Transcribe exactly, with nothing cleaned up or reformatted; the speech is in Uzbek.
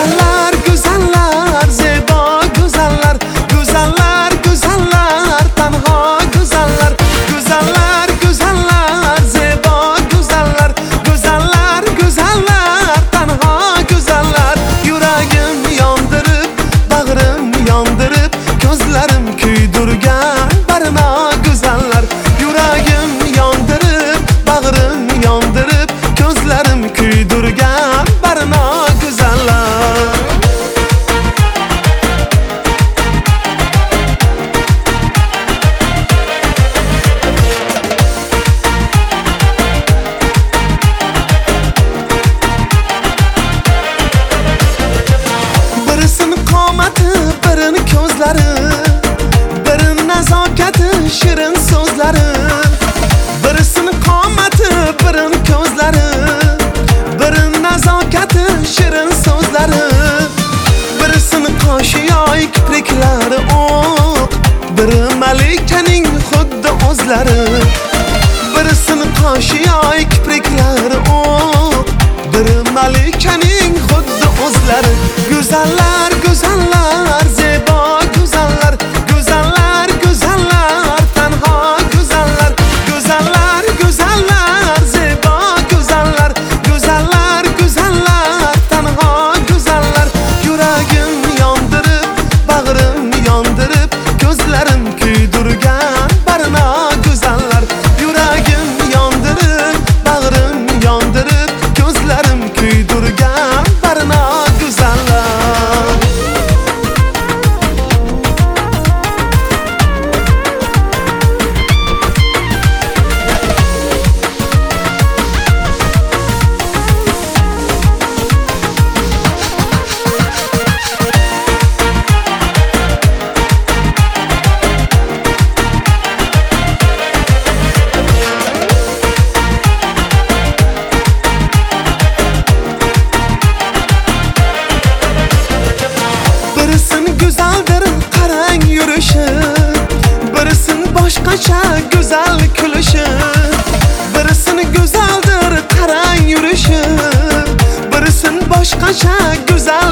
Güzeller, güzeller, zeba güzeller. Güzeller, güzeller, tenha güzeller. Güzeller, güzeller, zeba güzeller. Güzeller, güzeller, tenha güzeller. Yüreğim yandırıp, bağrım yandırıp, gözlerim küydürgen barına güzeller. Yüreğim yandırıp, bağrım yandırıp, gözlerim küydürgen barına güzeller. Birisinin qomati, birini ko'zlari, birini nazokati, shirin so'zlari. Birisinin qomati, birini ko'zlari, birini nazokati, shirin so'zlari. Birisinin qoshi yoy, kipriklari o'q, biri malikaning xuddi o'zlari. Birisinin qoshi yoy, kipriklari o'q, biri malikaning xuddi o'zlari. Güzeller, güzeller, zeba güzeller. Güzeller, güzeller, tenha güzeller. Güzeller, güzeller, zeba güzeller. Güzeller, güzeller, tenha güzeller. Yüreğim yandırıp, bağrım yandırıp, gözlerim küydürgen barına güzeller. Yüreğim yandırıp, bağrım yandırıp, gözlerim küydürgen barına güzeller. Birisinin güzeldir qarang yurishi, birisinin boshqacha go'zal kulishi. Birisinin güzeldir qarang yurishi, birisinin boshqacha go'zal